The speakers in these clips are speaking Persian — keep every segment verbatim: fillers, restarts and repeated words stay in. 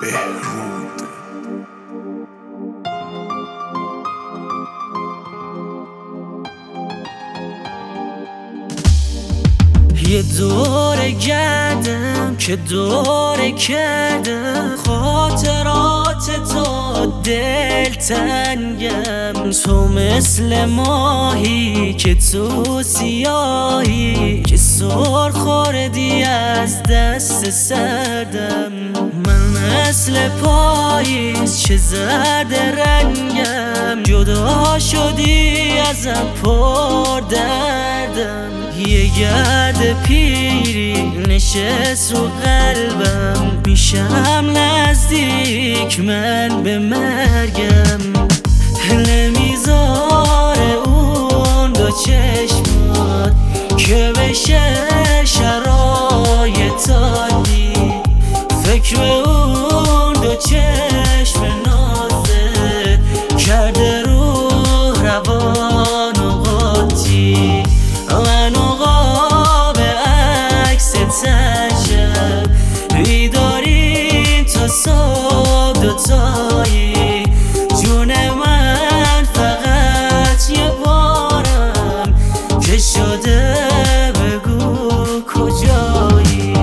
بهرود. یه دور گردم که دور کردم، خاطرات تو دلتنگم. تو مثل ماهی که تو سیاهی، که سر خوردی از دست سردم. من مثل پاییز چه زرد رنگم، جدا شدی ازم پر دردم. یه گرد پیری نشست رو قلبم، میشم نزدیک من به مرگم. نمیذاره اون دو چشمات که بشه شرایطاتی، فکر اون دو چشم نازت کرده رو روان و قاطی. من قاب عکس تنشم، بیداریم تا صبح دوتایی. جون من فقط یه بارم که شده بگو کجایی.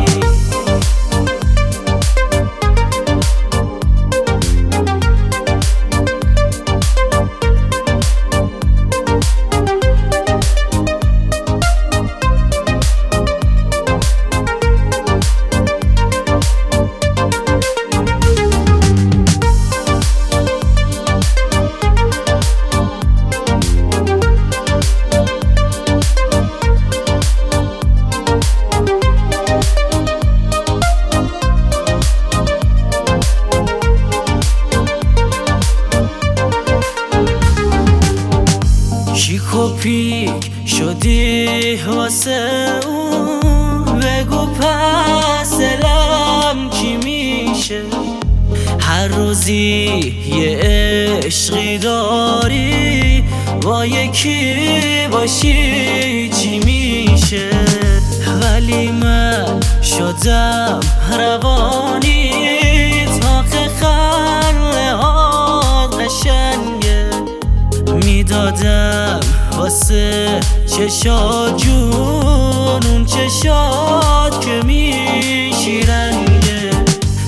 شیک و پیک شدی واسه اون، بگو پس دلم کی میشه. هر روزی یه عشقی داری، با یکی باشی چی میشه. ولی من شدم روانی، تاخه خلهات قشنگه. میدادم واسه چشات جون، اون چشات که میشیرنگه.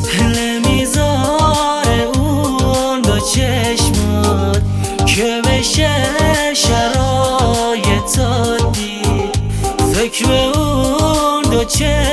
نمیذاره اون دو چشمات که بشه شرایطاتی، فکر اون دو چشم